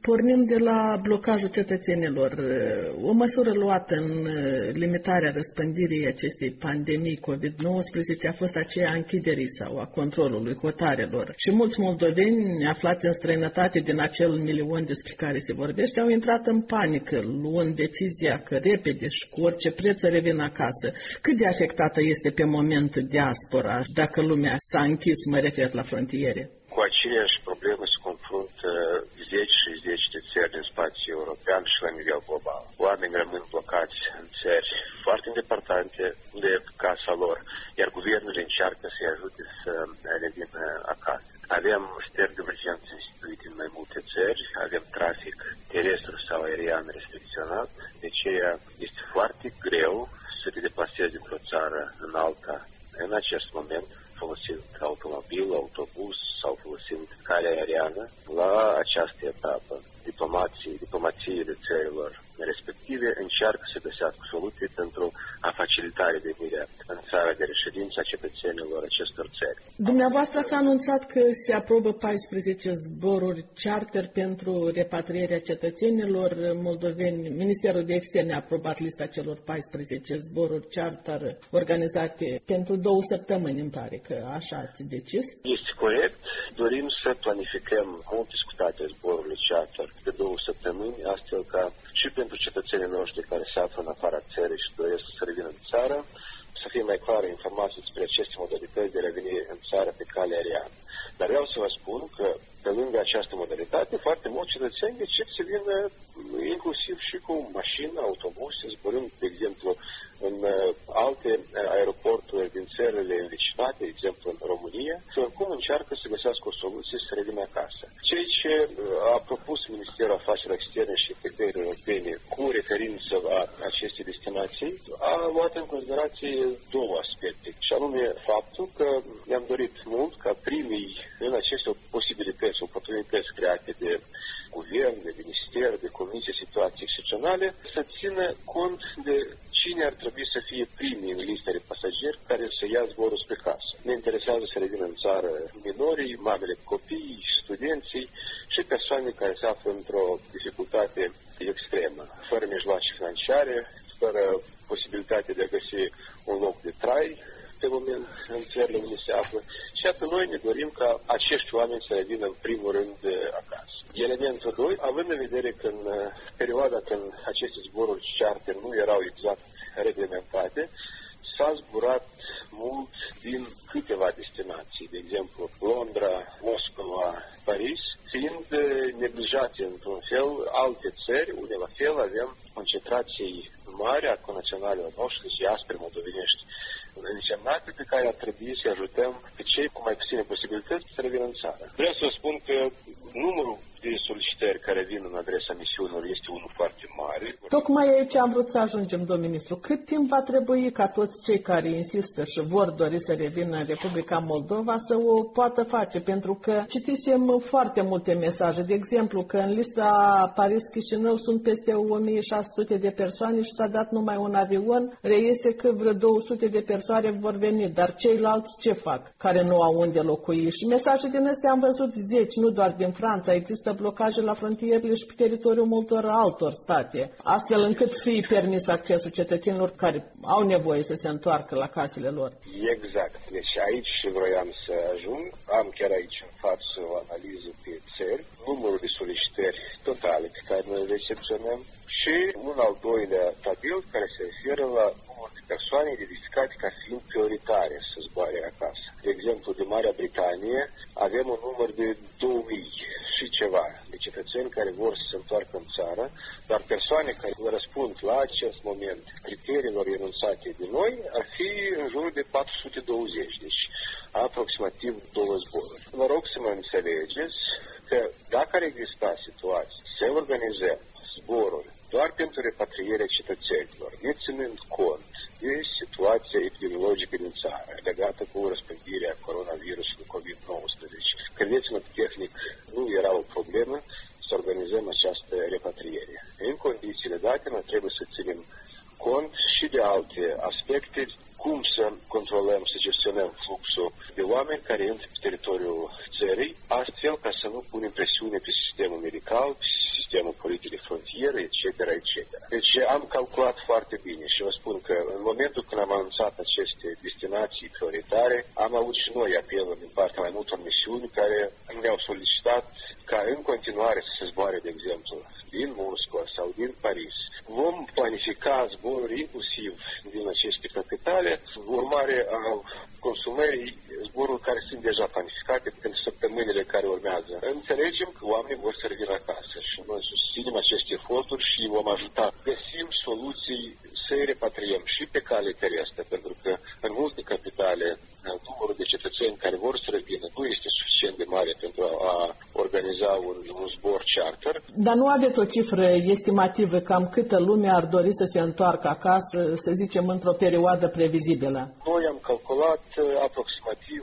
Pornim de la blocajul cetățenilor. O măsură luată în limitarea răspândirii acestei pandemii COVID-19 a fost aceea a închiderii sau a controlului hotarelor. Și mulți moldoveni aflați în străinătate din acel milion despre care se vorbește au intrat în panică, luând decizia că repede și cu orice preț să revin acasă. Cât de afectată este pe moment diaspora, dacă lumea s-a închis, mă refer la frontiere? Cu aceeași problemă se confruntă zeci și zeci de țări din spațiul european și la nivel global. Oamenii rămân blocați în țări foarte îndepărtate de casa lor, iar guvernul încearcă să-i ajute să revină acasă. Avem stări de urgență instituite în mai multe țări, avem trafic terestru sau aerian restricționat, de aceea este foarte greu să te deplasezi dintr-o țară în alta în acest moment, folosind automobil, autobuz sau folosind calea aeriană. La această etapă, diplomațiile țărilor respective încearcă să găsească soluții pentru a facilita revenirea în țara de reședință a cetățenilor acestor țări. Dumneavoastră ați anunțat că se aprobă 14 zboruri charter pentru repatrierea cetățenilor moldoveni. Ministerul de Externe a aprobat lista celor 14 zboruri charter organizate pentru 2 săptămâni, îmi pare că așa ați decis. Este corect. Dorim să planificăm mult discutate zborurile charter de 2 săptămâni, astfel ca și pentru cetățenii noștri care se află în afara țării și doresc să revină în țară, să fie mai clară informații despre aceste modalități de revenire în țară pe cale aeriană. Dar vreau să vă spun că, pe lângă această modalitate, foarte mulți cetățeni decid să vină inclusiv și cu mașină, autobuse, zburând, de exemplu, în alte aeroporturi din țările învecinate, de exemplu în România, și oricum încearcă să găsească o soluție să revină acasă. Ceea ce a propus Ministerul Afacerilor Externe și Integrării Europene cu referință la aceste destinații a luat în considerație 2 aspecte, și anume faptul că ne-am dorit mult ca primii în aceste posibilități, oportunități create de guvern, de minister, de comisie, situații excepționale, să țină cont de cine ar trebui să fie primii în lista de pasageri care să ia zborul spre casă. Ne interesează să revină în țară minorii, mamele copiii, studenții și persoane care se află într-o dificultate extremă, fără mijloace financiare, fără posibilitatea de a găsi un loc de trai pe moment în țările unde se află. Și atât noi ne dorim ca acești oameni să revină în primul rând acasă. Elementul 2, având în vedere că în perioada când aceste zboruri charter nu erau exact reglementate, s-a zburat mult din câteva destinații, de exemplu Londra, Moscova, Paris, fiind neglijate într-un fel alte țări, unde la fel avem concentrații mari a conaționalilor noștri și aspre moldovenești însemnate pe care ar trebui să ajutăm pe cei cu mai puține posibilități să revină în țară. Vreau să vă spun că numărul de solicitări care vin în adresa misiunilor este unul foarte mare. Tocmai aici am vrut să ajungem, domnul ministru. Cât timp va trebui ca toți cei care insistă și vor dori să revină în Republica Moldova să o poată face? Pentru că citisem foarte multe mesaje. De exemplu, că în lista Paris-Chișinău sunt peste 1600 de persoane și s-a dat numai un avion. Reiese că vreo 200 de persoane vor veni. Dar ceilalți ce fac, care nu au unde locui? Și mesaje din astea am văzut zeci, nu doar din Franța. Există blocaje la frontierele și pe teritoriul multor altor state, astfel încât să fie permis accesul cetățenilor care au nevoie să se întoarcă la casele lor. Exact. Deci aici vroiam să ajung. Am chiar aici în față o analiză pe țări, numărul de solicitări totale pe care noi le recepționăm și un al doilea tabel care se referă la numărul de persoane identificate ca fiind prioritare să zboare acasă. De exemplu, de Marea Britanie avem un număr de 2000 și ceva de cetățeni care vor să se întoarcă în țară, dar persoane care răspund la acest moment criteriilor enunțate de noi ar fi în jur de 420, deci aproximativ 2 zboruri. Vă rog să mă înțelegeți că dacă ar exista situații să organizăm zboruri doar pentru repatrierea cetățenilor, ne ținând cont de situația epidemiologică din țară legată cu răspândirea coronavirusului COVID-19. Credeți-mă, tehnic nu era o problemă să organizăm această repatriere. În condițiile date, noi trebuie să ținem cont și de alte aspecte, cum să controlăm, să gestionăm fluxul de oameni care intră pe teritoriul țării, astfel ca să nu punem presiune pe sistemul medical, pe frontieră, etc., etc. Deci am calculat foarte bine și vă spun că în momentul când am anunțat aceste destinații prioritare, am avut și noi apeluri din partea mai multor misiuni care ne-au solicitat ca în continuare să se zboare, de exemplu, din Moscova sau din Paris. Vom planifica zboruri inclusiv din aceste capitale, urmare a consumării zboruri care sunt deja planificate pentru săptămânile care urmează. Înțelegem că oamenii vor să revină acasă și noi susținem aceste eforturi și vom ajuta. Găsim soluții să-i repatriem și pe cale terestră, pentru că în multe capitale numărul de cetățeni care vor să revină nu este suficient de mare pentru a organiza un zbor charter. Dar nu aveți o cifră estimativă cam câtă lume ar dori să se întoarcă acasă, să zicem, într-o perioadă previzibilă? Noi am calculat aproximativ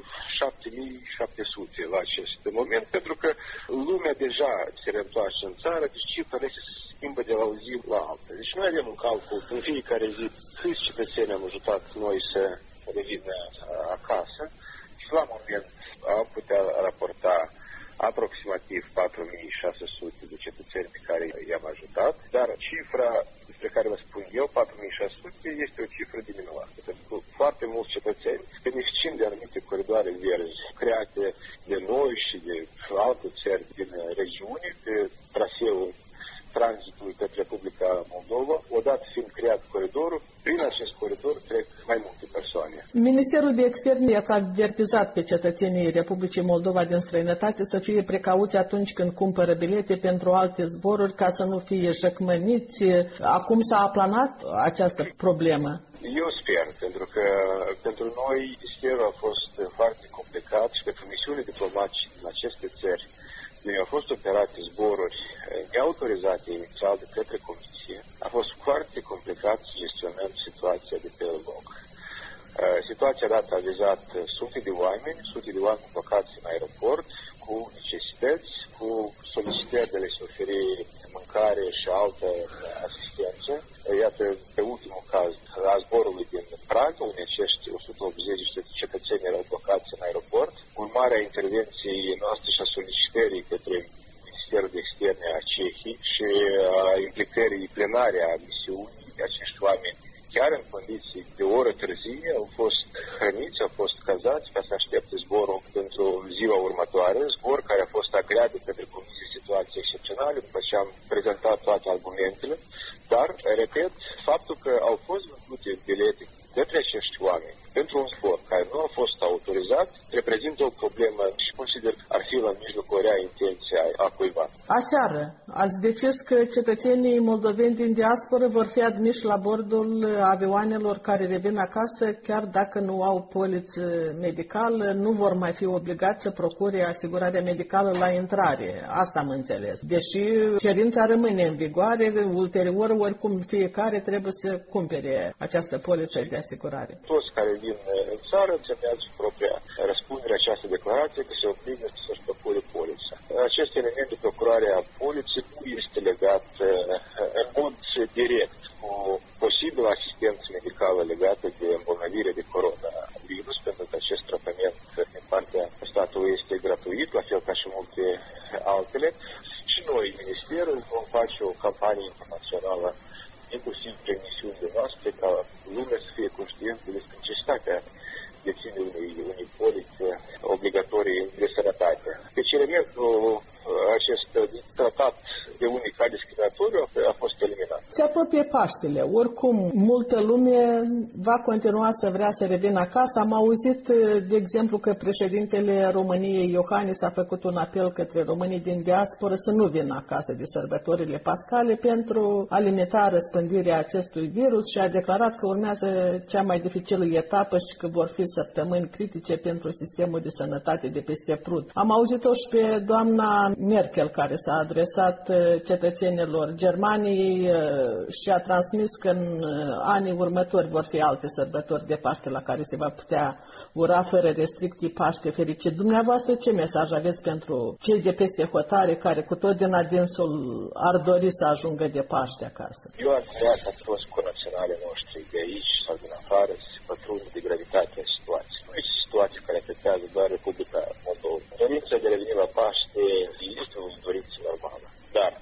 7700 la acest moment, pentru că lumea deja se reîntoarce în țară, deci cifrele se schimbă de la o zi la alta. Deci noi avem un calcul în fiecare zi câți cetățeni am ajutat noi să revină acasă și la moment am putea raporta aproximativ 4600 de cetățeni pe care i-am ajutat, dar cifra despre care vă spun eu, 4600, este o cifră diminuată, pentru că foarte mulți cetățeni beneficiem de anumite coridoare verzi create de noi și de alte țări din regiune, pe traseul tranzitului către Republica Moldova. Odată fiind creat coridorul, prin acest coridor trec mai multe persoane. Ministerul de Externe i-ați avertizat pe cetățenii Republicii Moldova din străinătate să fie precauți atunci când cumpără bilete pentru alte zboruri ca să nu fie jăcmăniți. Acum s-a aplanat această problemă? Eu sper, pentru că pentru noi ministerul a fost foarte complicat și pentru misiunile diplomatice din aceste țări au fost operate zboruri neautorizate inițial de către Comisie. A fost foarte complicat să gestionăm situația de pe loc. Situația dată a vizat sute de oameni blocați în aeroport, cu necesități, cu solicitări de le-și oferi mâncare și altă asistență. Iată, pe ultimul caz, a zborului din Praga, unde acești 180 de cetățeni erau blocați în aeroport. Urmarea intervenției noastre și a solicitării către Ministerul de Externe a Cehiei și a implicării plenare a misiunii, acești oameni, chiar în condiții de oră târzie, au fost hrăniți, au fost cazați ca să aștepte zborul pentru ziua următoare, zbor care a fost agreat de către Comisie situații excepționale, după ce am prezentat toate argumentele, dar, repet, faptul că au fost vândute bilete către acești oameni pentru un zbor care nu a fost autorizat, reprezintă o problemă și consider ar fi la mijlocul rea intenție a cuiva. Aseară ați decis că cetățenii moldoveni din diasporă vor fi admiși la bordul avioanelor care revin acasă, chiar dacă nu au poliță medicală, nu vor mai fi obligați să procure asigurarea medicală la intrare. Asta am înțeles. Deși cerința rămâne în vigoare, ulterior, oricum fiecare trebuie să cumpere această poliță de asigurare. Toți care vin în țară înțeleagă propria răspundere această declarație că se obligă să-și procure polița. Acest element de procurare a poliței nu este legat în mod direct cu posibilă asistență medicală legată de îmbolnăvire de coronavirus, pentru că acest tratament din partea statului este gratuit, la fel ca și multe altele. Și noi, Ministerul, vom face o campanie internațională, inclusiv prin misiunile noastre, ca lumea să fie conștientă despre necesitatea deținerii unei polițe obligatorii de sănătate. Deci elementul acest tratat de unic discriminatoriu a fost eliminat. Se apropie Paștele. Oricum, multă lume va continua să vrea să revină acasă. Am auzit, de exemplu, că președintele României, Iohannis, a făcut un apel către românii din diasporă să nu vină acasă de sărbătorile pascale pentru a limita răspândirea acestui virus și a declarat că urmează cea mai dificilă etapă și că vor fi săptămâni critice pentru sistemul de sănătate de peste Prut. Am auzit-o și pe doamna Merkel, care s-a adresat cetățenilor Germaniei și a transmis că în anii următori vor fi alte sărbători de Paște la care se va putea ura fără restricții Paște fericit. Dumneavoastră, ce mesaj aveți pentru cei de peste hotare care cu tot din adinsul ar dori să ajungă de Paște acasă? Eu am creat ca toți conaționalii noștri de aici sau din afară să se pătrundă de gravitatea situației. Nu este situație care afectează doar Republica Moldova. Dorința de a reveni la Paște este o dorință normală. Dar avem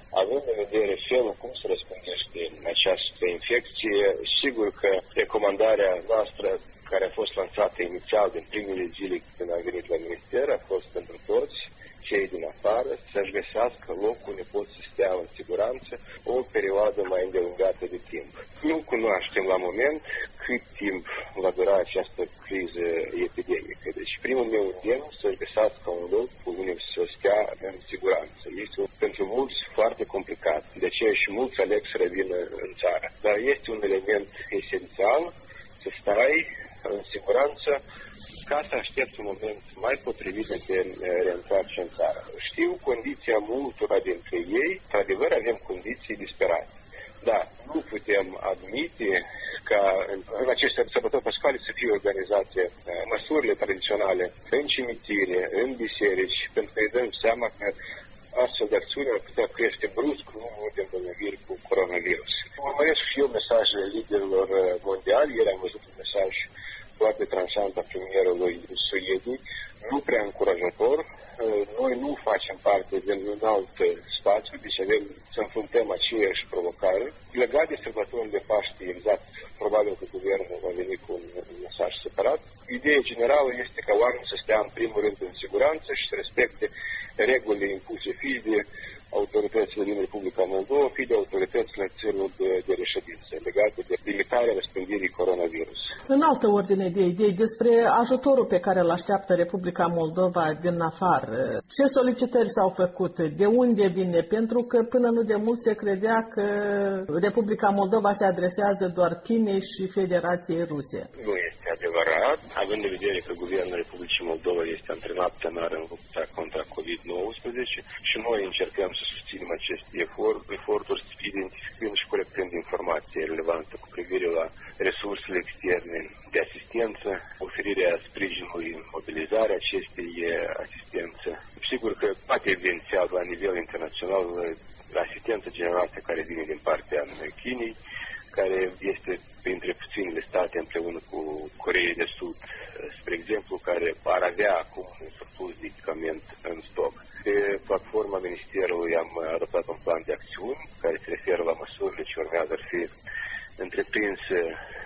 având în vedere felul cum se răspândește această infecție, sigur că recomandarea noastră care a fost lansată inițial din primele zile când am venit la minister a fost pentru toți cei din afară să-și găsească locul unde pot să stea în siguranță o perioadă mai îndelungată de timp. Nu cunoaștem la moment cât timp va dura această criză epidemică. Deci primul meu îndemn să-și găsească un loc unde să stea în siguranță. Este pentru mulți foarte complicat, de aceea și mulți aleg să revină în țară. Dar este un element esențial să stai în siguranță ca să aștepți un moment mai potrivit de te reîntoarce în țară. Știu condiția multora dintre ei, într-adevăr avem condiții disperate. Dar nu putem admite ca în aceste sărbători pascale să fie organizate măsurile tradiționale în cimitire, în biserici, pentru că îi dăm seama că astfel de acțiuni ar putea crește brusc numărul de îmbolnăviri cu coronavirus. Urmăresc și eu mesajele liderilor mondiali. Ieri am văzut un mesaj foarte tranșant a premierului Suediei, nu prea încurajator. Noi nu facem parte din un alt spațiu, deci avem să înfruntăm aceeași provocare. Legat de sărbătorile de Paște, exact, probabil că guvernul va veni cu un mesaj separat. Ideea generală este ca oamenii să stea în primul rând în siguranță și să respecte regulile impuse fie de autoritățile din Republica Moldova, fie de autoritățile țărilor de reședință legate de limitarea răspândirii coronavirus. În altă ordine de idei, despre ajutorul pe care îl așteaptă Republica Moldova din afară, ce solicitări s-au făcut, de unde vine, pentru că până nu de mult se credea că Republica Moldova se adresează doar Chinei și Federației Ruse. Nu este adevărat, având în vedere că Guvernul Republicii Moldova este antrenat plenar în lupta contra COVID-19 și noi încercăm să susținem aceste eforturi identificând și colectând informații relevante cu privire la resursele externe de asistență, oferirea sprijinului, mobilizarea acestei asistențe. Sigur că poate evidențiat la nivel internațional asistență generată care vine din partea Chinei, care este printre puținele state împreună cu Coreea de Sud, spre exemplu, care ar avea acum un surplus de echipament în stoc. Pe platforma Ministerului am adoptat un plan de acțiuni care se referă la măsurile ce urmează fi întreprinse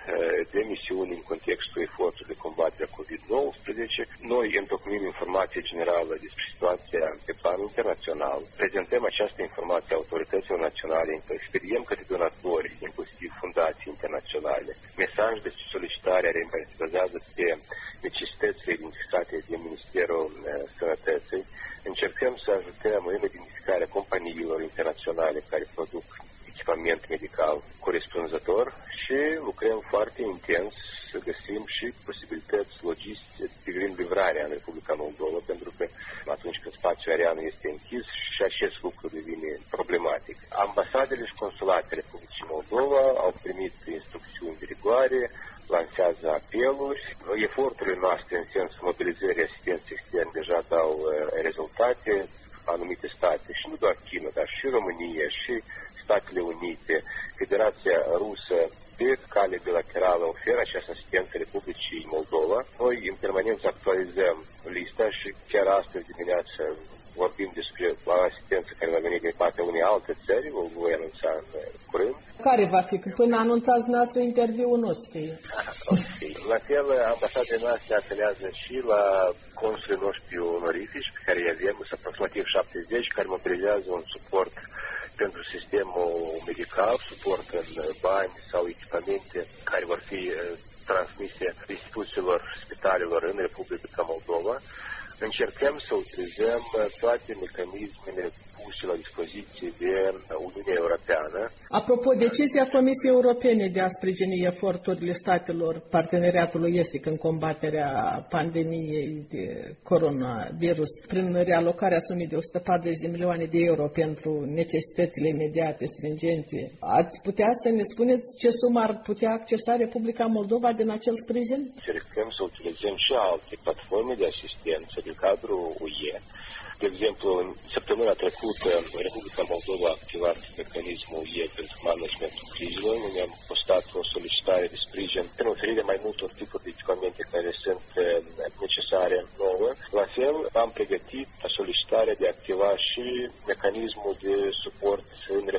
de misiuni în contextul efortului de combatere a COVID-19. Noi întocmim informație generală despre situația pe plan internațional, prezentăm această informație autorităților naționale, expediem către donatori, inclusiv fundații internaționale, mesaj de solicitare care se bazează pe necesitățile identificate de Ministerul Sănătății. Încercăm să ajutăm în identificarea companiilor internaționale care produc echipament medical corespunzător și lucrăm foarte intens să găsim și posibilități logistice privind livrarea în Republica Moldova, pentru că atunci când spațiul aerian este închis și acest lucru devine problematic. Ambasadele și consulatele Republicii Moldova au primit instrucțiuni de rigoare, lansează apeluri. Eforturile noastre în sensul mobilizării asistenței externe deja dau rezultate. Anumite state, și nu doar China, dar și România, și Statele Unite, Federația Rusă, pe cale bilaterală oferă această asistență Republicii Moldova. Noi în permanență actualizăm lista și chiar astăzi dimineață vorbim despre asistență care va veni din partea unei alte țări, o voi anunța în curând. Care va fi? Până anunțați dumneavoastră interviul nu scrie. Okay. La fel, ambasadele noastre apelează și la consulii noștri onorifici, pe care îi avem, aproximativ 70, care mobilizează un suport pentru sistemul medical, suport în bani sau echipamente care vor fi transmise instituțiilor, spitalelor în Republica Moldova. Încercăm să utilizăm toate mecanismele puse la dispoziție de Uniunea Europeană. Apropo, decizia Comisiei Europene de a sprijini eforturile statelor parteneriatului estic în combaterea pandemiei de coronavirus prin realocarea sumei de 140 de milioane de euro pentru necesitățile imediate, stringente, ați putea să ne spuneți ce sumă ar putea accesa Republica Moldova din acel sprijin? Încercăm să utilizăm și alte platforme de asistență din cadrul UE. De exemplu, în săptămâna trecută, Republica Moldova a activat mecanismul UE pentru managementul crizelor. Noi am postat o solicitare de sprijin pentru oferirea mai multor tipuri de echipamente care sunt necesare nouă. La fel, am pregătit solicitarea de a activa și mecanismul de suport în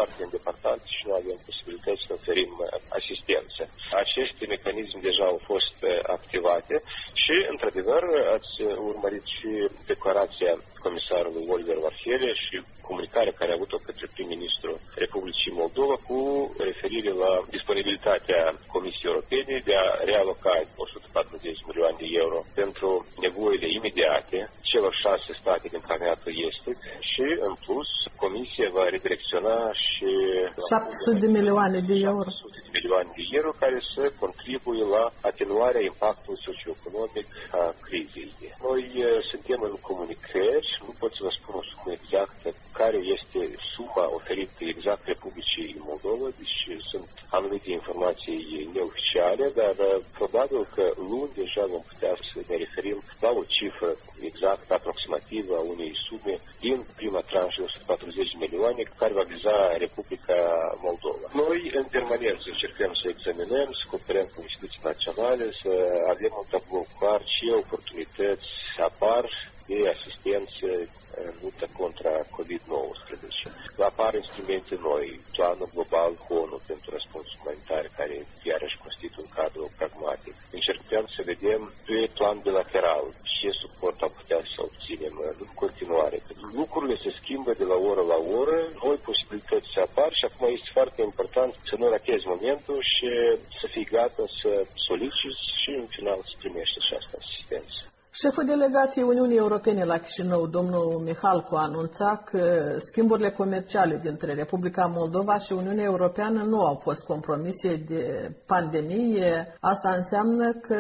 foarte îndepărtate și nu avem posibilități să oferim asistență. Aceste mecanisme deja au fost activate și, într-adevăr, ați urmărit și declarația comisarului Oliver Varhelyi și comunicarea care a avut-o către prim-ministrul Republicii Moldova cu referire la disponibilitatea Comisiei Europene de a realoca 140 milioane de euro pentru nevoile imediate celor 6 state din parteneriatul estic și, în plus, Comisia va redirecționa și 700 de milioane de euro. 700 de milioane de euro care să contribuie la atenuarea impactului socioeconomic a crizei. Noi suntem în comunicări, nu pot să vă spun o sumă exactă care este suma oferită exact Republicii Moldova, deci sunt anumite informații neoficiale, dar probabil că luni deja vom putea să ne referim la o cifră exact aproximativă a unei sume din prima tranșă de 140 milioane care va viza Republica Moldova. Noi în permanență încercăm să examinăm, să cooperăm cu instituții naționale, să avem un tablou clar ce oportunități apar de asistență în luptă contra COVID-19. Apar instrumente noi, planul global ONU pentru răspuns umanitar, care iarăși constituie un cadru pragmatic. Încercăm să vedem pe plan bilateral ce suport am putea să obținem în continuare. Lucrurile se schimbă de la oră la oră, noi posibilități se apar și acum este foarte important să nu ratezi momentul și să fii gata să soliciți și în final să primești această asistență. Șeful delegației Uniunii Europene la Chișinău, domnul Mihalcu, a anunțat că schimburile comerciale dintre Republica Moldova și Uniunea Europeană nu au fost compromise de pandemie. Asta înseamnă că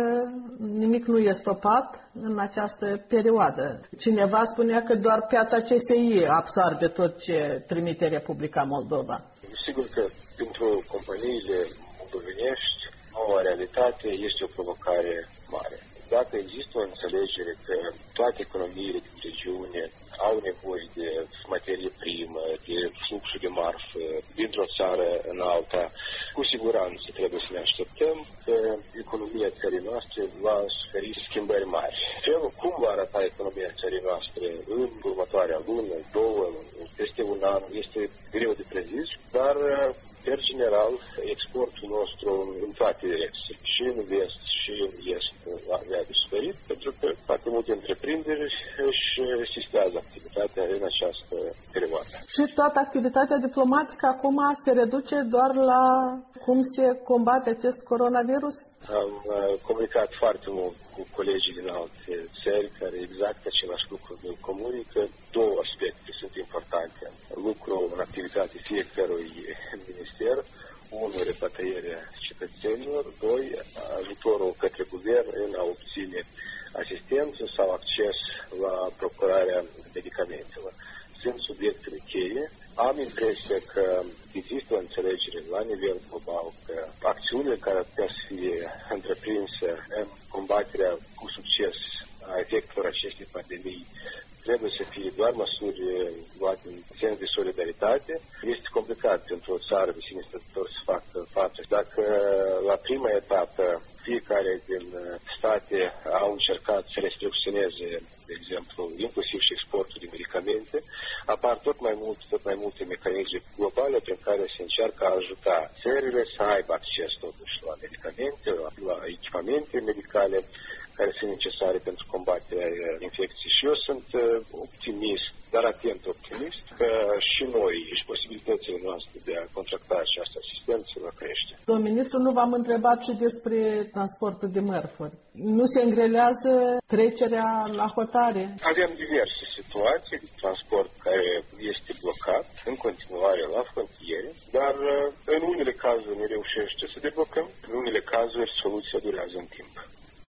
nimic nu e stopat în această perioadă. Cineva spunea că doar piața CSI absorbe tot ce trimite Republica Moldova. Sigur că pentru companiile moldovenești, noua realitate este o provocare mare. Dacă există o înțelegere că toate economiile din regiune au nevoie de materie primă, de fluxul de marfă dintr-o țară în alta, cu siguranță trebuie să ne așteptăm că economia țării noastre va suferi schimbări mari. Felul cum va arăta economia țării noastre în următoarea lună, două, peste un an, este greu de prezis, dar per general, exportul nostru în toate direcții, și în vest și în est, va avea de suferit, pentru că foarte multe întreprinderi își sistează activitatea în această perioadă. Și toată activitatea diplomatică acum se reduce doar la cum se combate acest coronavirus? Am comunicat foarte mult cu colegii din alte țări care exact același lucru ne comunică. Două aspecte sunt importante. Lucru în activitate fiecărui minister. Unul, repatrierea cetățenilor. Doi, ajutorul către guvern în a obține asistență sau acces la procurarea medicamentelor. Sunt subiectele cheie. Am impresia că există o înțelegere la nivel global că acțiunile care ar putea să fie întreprinse în combaterea cu succes a efectelor acestei pandemii trebuie să fie doar măsuri luate în sens de solidaritate. Este complicat pentru o țară de sine stătător să facă față. Dacă la prima etapă fiecare din state au încercat să restricționeze, de exemplu, inclusiv și exportul de medicamente, apar tot mai multe mecanisme globale prin care se încearcă a ajuta țările să aibă acces totuși la medicamente, la echipamente medicale care sunt necesare pentru combaterea infecției. Și eu sunt optimist, dar atent optimist, că și noi și posibilitățile noastre de a contracta această asistență va crește. Domnul ministru, nu v-am întrebat și despre transportul de mărfuri. Nu se îngrelează trecerea la hotare? Avem diverse situații de transport care este blocat în continuare la frontiere, dar în unele cazuri ne reușește să deblocăm, în unele cazuri soluția durează în timp.